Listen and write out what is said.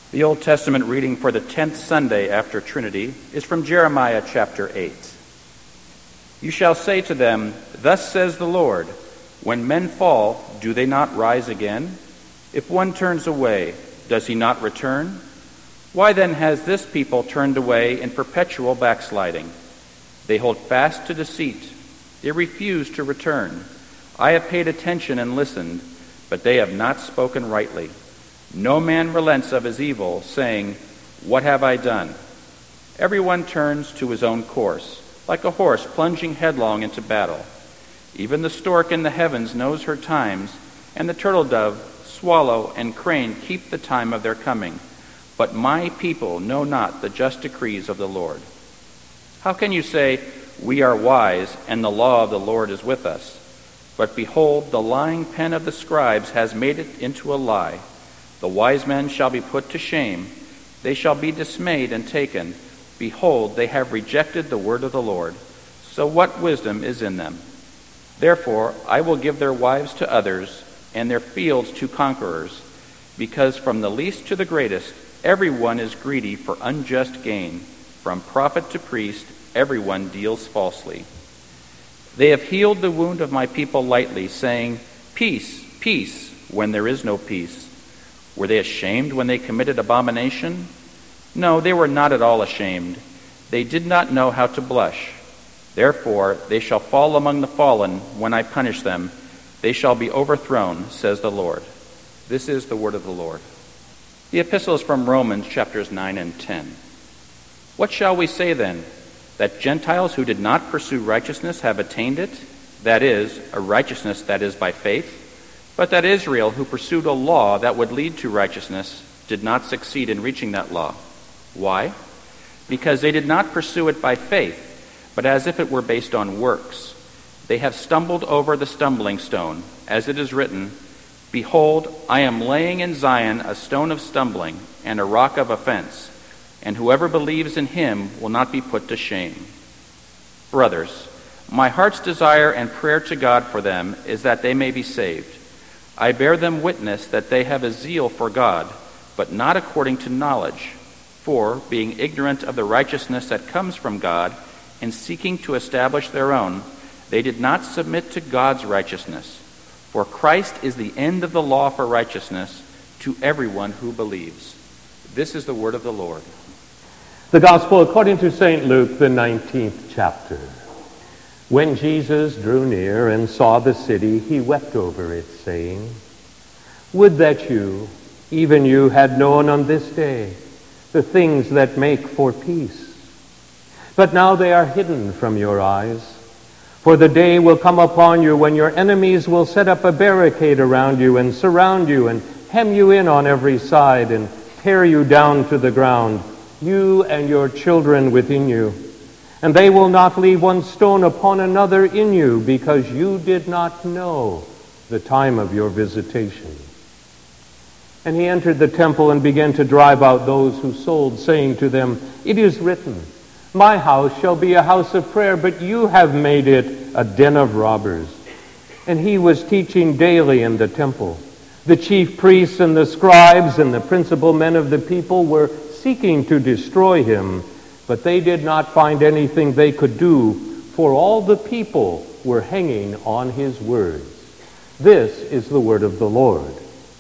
The Old Testament reading for the 10th Sunday after Trinity is from Jeremiah chapter 8. You shall say to them, Thus says the Lord, when men fall, do they not rise again? If one turns away, does he not return? Why then has this people turned away in perpetual backsliding? They hold fast to deceit. They refuse to return. I have paid attention and listened, but they have not spoken rightly. No man relents of his evil, saying, What have I done? Everyone turns to his own course, like a horse plunging headlong into battle. Even the stork in the heavens knows her times, and the turtle dove, swallow, and crane keep the time of their coming. But my people know not the just decrees of the Lord. How can you say, We are wise, and the law of the Lord is with us? But behold, the lying pen of the scribes has made it into a lie. The wise men shall be put to shame. They shall be dismayed and taken. Behold, they have rejected the word of the Lord. So what wisdom is in them? Therefore, I will give their wives to others, and their fields to conquerors, because from the least to the greatest, everyone is greedy for unjust gain. From prophet to priest, everyone deals falsely. They have healed the wound of my people lightly, saying, Peace, peace, when there is no peace. Were they ashamed when they committed abomination? No, they were not at all ashamed. They did not know how to blush. Therefore, they shall fall among the fallen when I punish them. They shall be overthrown, says the Lord. This is the word of the Lord. The epistle is from Romans chapters 9 and 10. What shall we say then? That Gentiles who did not pursue righteousness have attained it? That is, a righteousness that is by faith? But that Israel, who pursued a law that would lead to righteousness, did not succeed in reaching that law. Why? Because they did not pursue it by faith, but as if it were based on works. They have stumbled over the stumbling stone, as it is written, Behold, I am laying in Zion a stone of stumbling and a rock of offense, and whoever believes in him will not be put to shame. Brothers, my heart's desire and prayer to God for them is that they may be saved. I bear them witness that they have a zeal for God, but not according to knowledge. For, being ignorant of the righteousness that comes from God, and seeking to establish their own, they did not submit to God's righteousness. For Christ is the end of the law for righteousness to everyone who believes. This is the word of the Lord. The Gospel according to St. Luke, the 19th chapter. When Jesus drew near and saw the city, he wept over it, saying, Would that you, even you, had known on this day the things that make for peace. But now they are hidden from your eyes. For the day will come upon you when your enemies will set up a barricade around you and surround you and hem you in on every side and tear you down to the ground, you and your children within you. And they will not leave one stone upon another in you, because you did not know the time of your visitation. And he entered the temple and began to drive out those who sold, saying to them, It is written, My house shall be a house of prayer, but you have made it a den of robbers. And he was teaching daily in the temple. The chief priests and the scribes and the principal men of the people were seeking to destroy him, but they did not find anything they could do, for all the people were hanging on his words. This is the word of the Lord.